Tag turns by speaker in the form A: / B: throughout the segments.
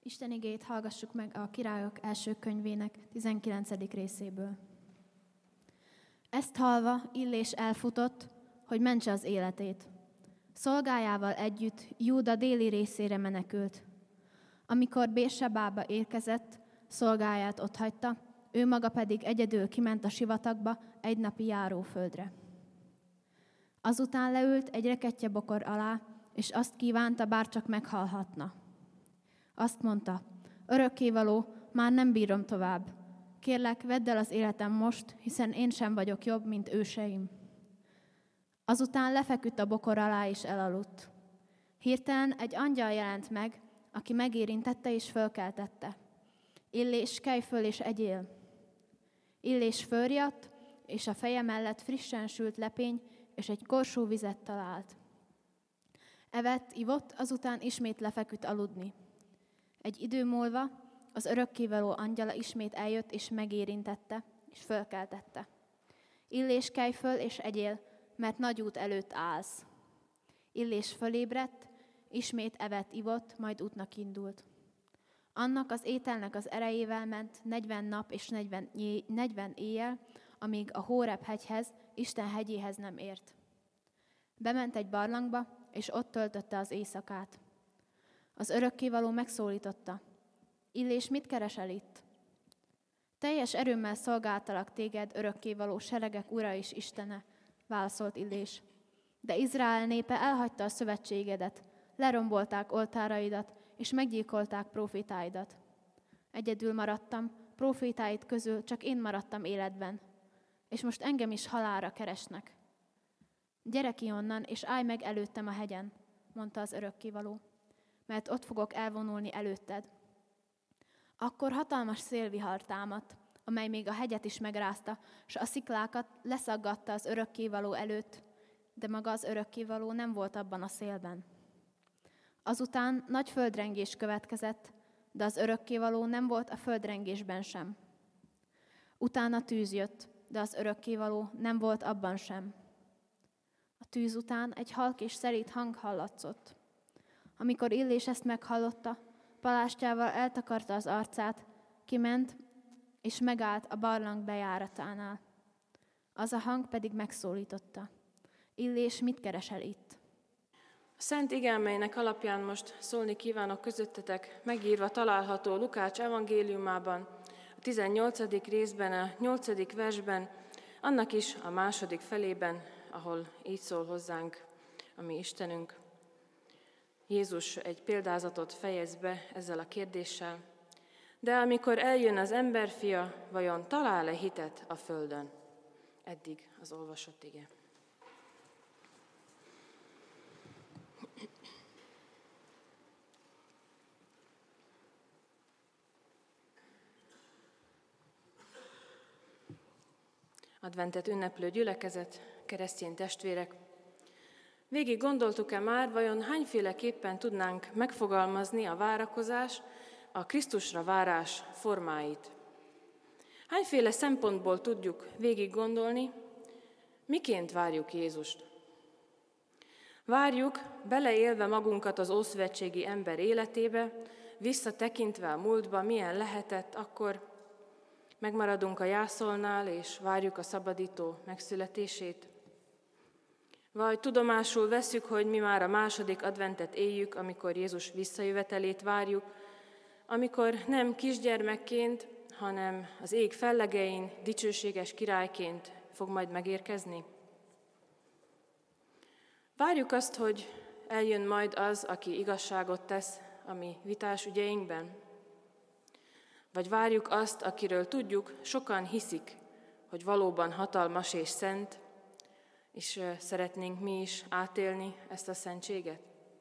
A: Isten igéjét hallgassuk meg a Királyok első könyvének 19. részéből. Ezt hallva Illés elfutott, hogy mentse az életét. Szolgájával együtt Júda déli részére menekült. Amikor Bérsebába érkezett, szolgáját otthagyta, ő maga pedig egyedül kiment a sivatagba egy napi járóföldre. Azután leült egy rekettye bokor alá, és azt kívánta, bárcsak meghalhatna. Azt mondta, örökkévaló, már nem bírom tovább. Kérlek, vedd el az életem most, hiszen én sem vagyok jobb, mint őseim. Azután lefeküdt a bokor alá, és elaludt. Hirtelen egy angyal jelent meg, aki megérintette és fölkeltette. Illés, kelj föl és egyél. Illés fölriadt, és a feje mellett frissen sült lepény és egy korsó vizet talált. Evett, ivott, azután ismét lefeküdt aludni. Egy idő múlva az örökkévaló angyala ismét eljött és megérintette, és fölkeltette. Illés, kelj föl és egyél, mert nagy út előtt állsz. Illés fölébredt, ismét evett, ivott, majd útnak indult. Annak az ételnek az erejével ment 40 nap és 40 éjjel, amíg a Hóreb hegyhez, Isten hegyéhez nem ért. Bement egy barlangba, és ott töltötte az éjszakát. Az örökkévaló megszólította. Illés, mit keresel itt? Teljes erőmmel szolgáltalak téged, örökkévaló seregek ura és Istene, válaszolt Illés. De Izrael népe elhagyta a szövetségedet, lerombolták oltáraidat, és meggyilkolták prófétáidat. Egyedül maradtam, prófétáid közül csak én maradtam életben, és most engem is halálra keresnek. Gyere ki onnan, és állj meg előttem a hegyen, mondta az örökkévaló, mert ott fogok elvonulni előtted. Akkor hatalmas szélvihar támadt, amely még a hegyet is megrázta, s a sziklákat leszaggatta az örökkévaló előtt, de maga az örökkévaló nem volt abban a szélben. Azután nagy földrengés következett, de az örökkévaló nem volt a földrengésben sem. Utána tűz jött, de az örökkévaló nem volt abban sem. A tűz után egy halk és szelíd hang hallatszott. Amikor Illés ezt meghallotta, palástjával eltakarta az arcát, kiment, és megállt a barlang bejáratánál. Az a hang pedig megszólította. Illés, mit keresel itt?
B: A Szent Ige, melynek alapján most szólni kívánok közöttetek, megírva található Lukács evangéliumában, a 18. részben, a 8. versben, annak is a második felében, ahol így szól hozzánk a mi Istenünk. Jézus egy példázatot fejez be ezzel a kérdéssel. De amikor eljön az emberfia, vajon talál-e hitet a földön? Eddig az olvasott ige. Adventet ünneplő gyülekezet, keresztény testvérek. Végig gondoltuk-e már, vajon hányféleképpen tudnánk megfogalmazni a várakozás, a Krisztusra várás formáit? Hányféle szempontból tudjuk végig gondolni, miként várjuk Jézust? Várjuk, beleélve magunkat az ószövetségi ember életébe, visszatekintve a múltba, milyen lehetett, akkor megmaradunk a jászolnál, és várjuk a szabadító megszületését? Vagy tudomásul vesszük, hogy mi már a második adventet éljük, amikor Jézus visszajövetelét várjuk, amikor nem kisgyermekként, hanem az ég fellegein dicsőséges királyként fog majd megérkezni? Várjuk azt, hogy eljön majd az, aki igazságot tesz a mi vitás ügyeinkben? Vagy várjuk azt, akiről tudjuk, sokan hiszik, hogy valóban hatalmas és szent, és szeretnénk mi is átélni ezt a szentséget?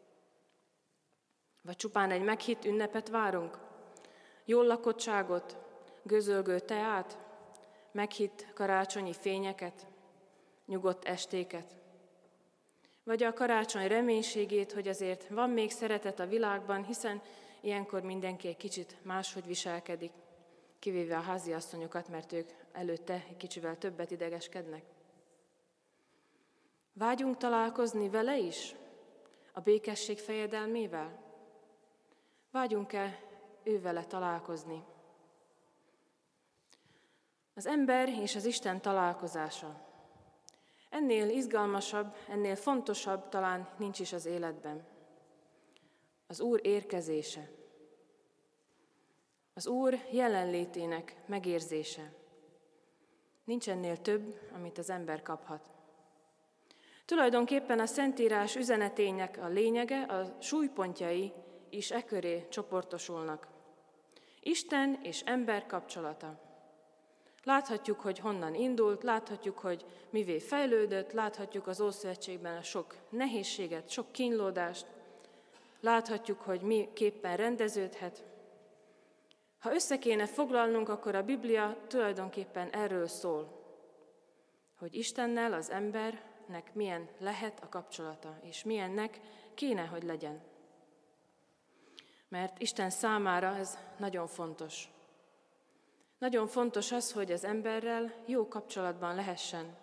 B: Vagy csupán egy meghitt ünnepet várunk? Jól lakottságot, gőzölgő teát, meghitt karácsonyi fényeket, nyugodt estéket? Vagy a karácsony reménységét, hogy azért van még szeretet a világban, hiszen ilyenkor mindenki egy kicsit máshogy viselkedik, kivéve a háziasszonyokat, mert ők előtte egy kicsivel többet idegeskednek. Vágyunk találkozni vele is, a békesség fejedelmével? Vágyunk-e ővele találkozni. Az ember és az Isten találkozása. Ennél izgalmasabb, ennél fontosabb talán nincs is az életben. Az Úr érkezése. Az Úr jelenlétének megérzése. Nincs ennél több, amit az ember kaphat. Tulajdonképpen a Szentírás üzenetének a lényege, a súlypontjai is e köré csoportosulnak. Isten és ember kapcsolata. Láthatjuk, hogy honnan indult, láthatjuk, hogy mivé fejlődött, láthatjuk az Ószövetségben a sok nehézséget, sok kínlódást, láthatjuk, hogy miképpen rendeződhet. Ha össze kéne foglalnunk, akkor a Biblia tulajdonképpen erről szól, hogy Istennel az embernek milyen lehet a kapcsolata, és milyennek kéne, hogy legyen. Mert Isten számára ez nagyon fontos. Nagyon fontos az, hogy az emberrel jó kapcsolatban lehessen.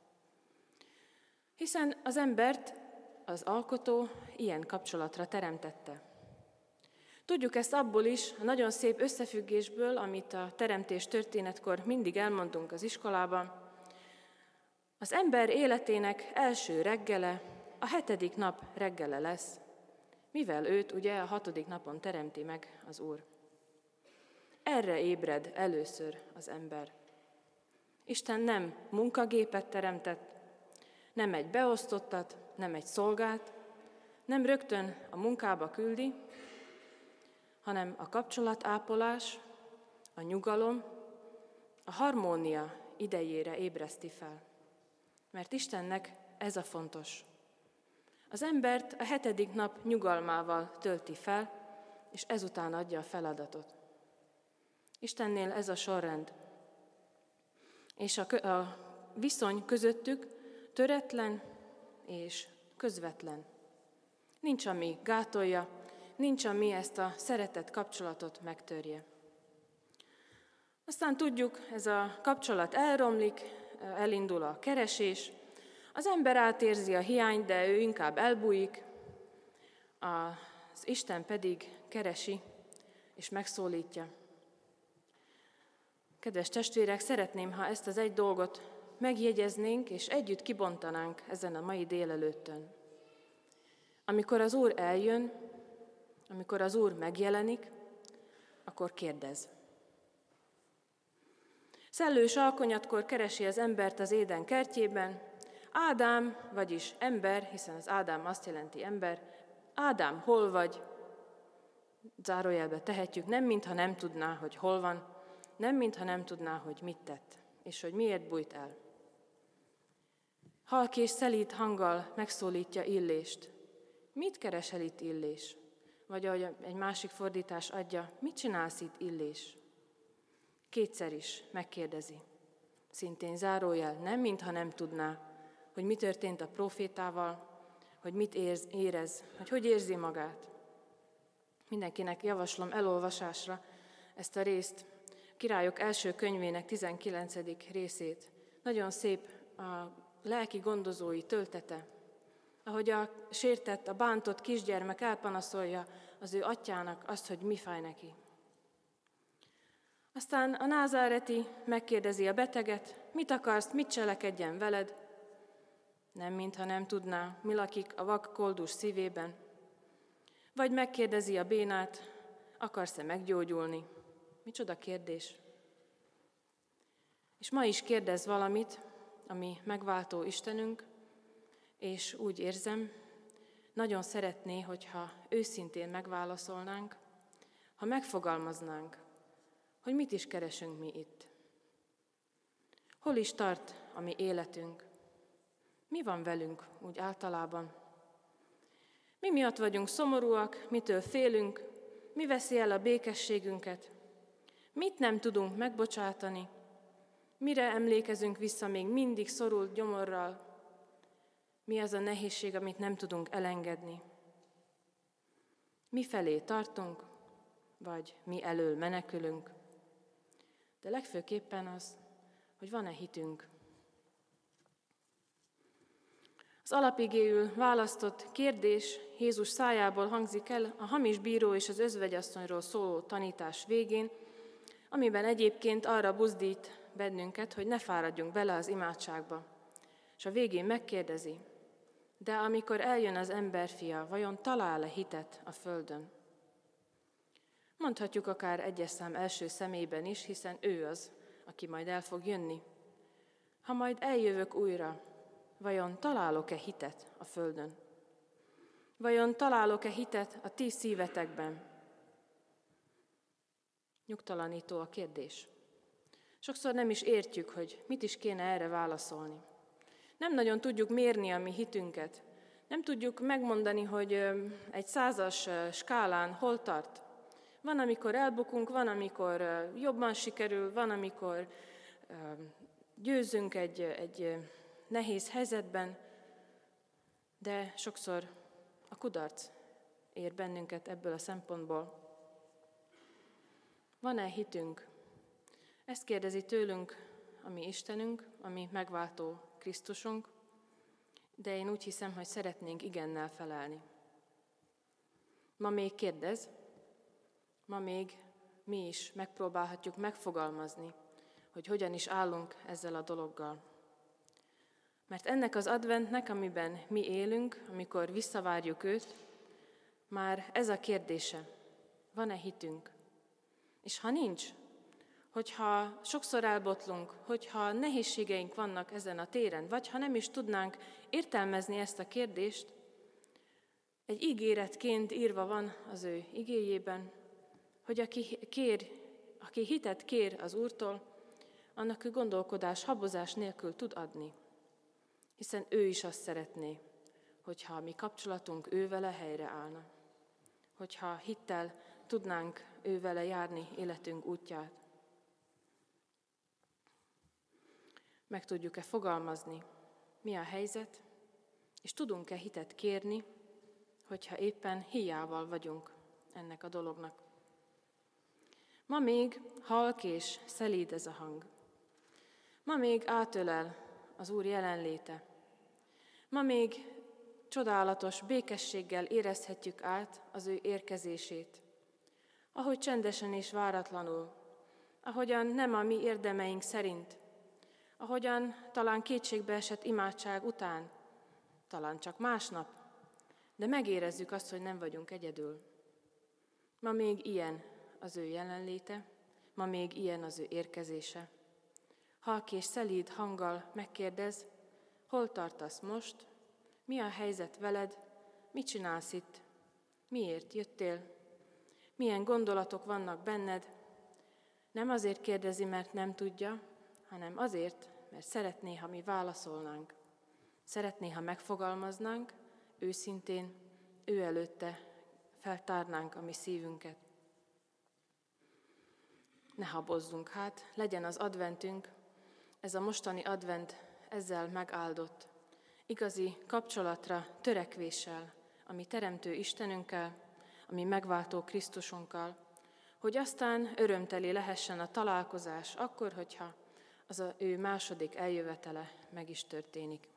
B: Hiszen az embert az Alkotó ilyen kapcsolatra teremtette. Tudjuk ezt abból is, a nagyon szép összefüggésből, amit a teremtés történetkor mindig elmondunk az iskolában. Az ember életének első reggele a 7. nap reggele lesz, mivel őt ugye a 6. napon teremti meg az Úr. Erre ébred először az ember. Isten nem munkagépet teremtett, nem egy beosztottat, nem egy szolgát, nem rögtön a munkába küldi, hanem a kapcsolatápolás, a nyugalom, a harmónia idejére ébreszti fel. Mert Istennek ez a fontos. Az embert a 7. nap nyugalmával tölti fel, és ezután adja a feladatot. Istennél ez a sorrend. És a viszony közöttük töretlen és közvetlen. Nincs, ami gátolja, nincs, ami ezt a szeretett kapcsolatot megtörje. Aztán tudjuk, ez a kapcsolat elromlik, elindul a keresés, az ember átérzi a hiányt, de ő inkább elbújik, az Isten pedig keresi és megszólítja. Kedves testvérek, szeretném, ha ezt az egy dolgot megjegyeznénk, és együtt kibontanánk ezen a mai délelőttön. Amikor az Úr eljön, amikor az Úr megjelenik, akkor kérdez. Szellős alkonyatkor keresi az embert az Éden kertjében. Ádám, vagyis ember, hiszen az Ádám azt jelenti ember. Ádám, hol vagy? Zárójelbe tehetjük, nem mintha nem tudná, hogy hol van, nem mintha nem tudná, hogy mit tett, és hogy miért bújt el. Halk és szelíd hanggal megszólítja Illést. Mit keresel itt, Illés? Vagy ahogy egy másik fordítás adja, mit csinálsz itt, Illés? Kétszer is megkérdezi. Szintén zárójel, nem mintha nem tudná, hogy mi történt a prófétával, hogy mit érez, hogy érzi magát. Mindenkinek javaslom elolvasásra ezt a részt, Királyok első könyvének 19. részét. Nagyon szép a lelki gondozói töltete, ahogy a sértett, a bántott kisgyermek elpanaszolja az ő atyának azt, hogy mi fáj neki. Aztán a názáreti megkérdezi a beteget, mit akarsz, mit cselekedjen veled? Nem, mintha nem tudná, mi lakik a vak koldus szívében. Vagy megkérdezi a bénát, akarsz-e meggyógyulni? Micsoda kérdés. És ma is kérdez valamit, ami megváltó Istenünk, és úgy érzem, nagyon szeretné, hogyha őszintén megválaszolnánk, ha megfogalmaznánk, hogy mit is keresünk mi itt. Hol is tart a mi életünk? Mi van velünk úgy általában? Mi miatt vagyunk szomorúak, mitől félünk, mi veszi el a békességünket? Mit nem tudunk megbocsátani? Mire emlékezünk vissza még mindig szorult gyomorral? Mi az a nehézség, amit nem tudunk elengedni? Mi felé tartunk, vagy mi elől menekülünk? De legfőképpen az, hogy van-e hitünk. Az alapigéül választott kérdés Jézus szájából hangzik el a hamis bíró és az özvegyasszonyról szóló tanítás végén, amiben egyébként arra buzdít bennünket, hogy ne fáradjunk bele az imádságba. És a végén megkérdezi, de amikor eljön az emberfia, vajon talál-e hitet a földön? Mondhatjuk akár egyes szám első személyben is, hiszen ő az, aki majd el fog jönni. Ha majd eljövök újra, vajon találok-e hitet a földön? Vajon találok-e hitet a ti szívetekben? Nyugtalanító a kérdés. Sokszor nem is értjük, hogy mit is kéne erre válaszolni. Nem nagyon tudjuk mérni a mi hitünket. Nem tudjuk megmondani, hogy egy 100-as skálán hol tart. Van, amikor elbukunk, van, amikor jobban sikerül, van, amikor győzünk egy nehéz helyzetben, de sokszor a kudarc ér bennünket ebből a szempontból. Van-e hitünk? Ezt kérdezi tőlünk a mi Istenünk, a mi megváltó Krisztusunk, de én úgy hiszem, hogy szeretnénk igennel felelni. Ma még kérdez, ma még mi is megpróbálhatjuk megfogalmazni, hogy hogyan is állunk ezzel a dologgal. Mert ennek az adventnek, amiben mi élünk, amikor visszavárjuk őt, már ez a kérdése, van-e hitünk? És ha nincs, hogyha sokszor elbotlunk, hogyha nehézségeink vannak ezen a téren, vagy ha nem is tudnánk értelmezni ezt a kérdést, egy ígéretként írva van az ő igéjében, hogy aki hitet kér az Úrtól, annak ő gondolkodás, habozás nélkül tud adni. Hiszen ő is azt szeretné, hogyha a mi kapcsolatunk ővele helyreállna. Hogyha hittel tudnánk ővele járni életünk útját. Meg tudjuk-e fogalmazni, mi a helyzet, és tudunk-e hitet kérni, hogyha éppen híjával vagyunk ennek a dolognak. Ma még halk és szelíd ez a hang. Ma még átölel az Úr jelenléte. Ma még csodálatos békességgel érezhetjük át az ő érkezését. Ahogy csendesen és váratlanul, ahogyan nem a mi érdemeink szerint, ahogyan talán kétségbeesett imádság után, talán csak másnap, de megérezzük azt, hogy nem vagyunk egyedül. Ma még ilyen az ő jelenléte, ma még ilyen az ő érkezése. Halk és szelíd hanggal megkérdez, hol tartasz most, mi a helyzet veled, mit csinálsz itt, miért jöttél, milyen gondolatok vannak benned. Nem azért kérdezi, mert nem tudja, hanem azért, mert szeretné, ha mi válaszolnánk. Szeretné, ha megfogalmaznánk, őszintén, ő előtte feltárnánk a mi szívünket. Ne habozzunk hát, legyen az adventünk, ez a mostani advent ezzel megáldott, igazi kapcsolatra, törekvéssel, a mi teremtő Istenünkkel, a mi megváltó Krisztusunkkal, hogy aztán örömteli lehessen a találkozás akkor, hogyha az ő második eljövetele meg is történik.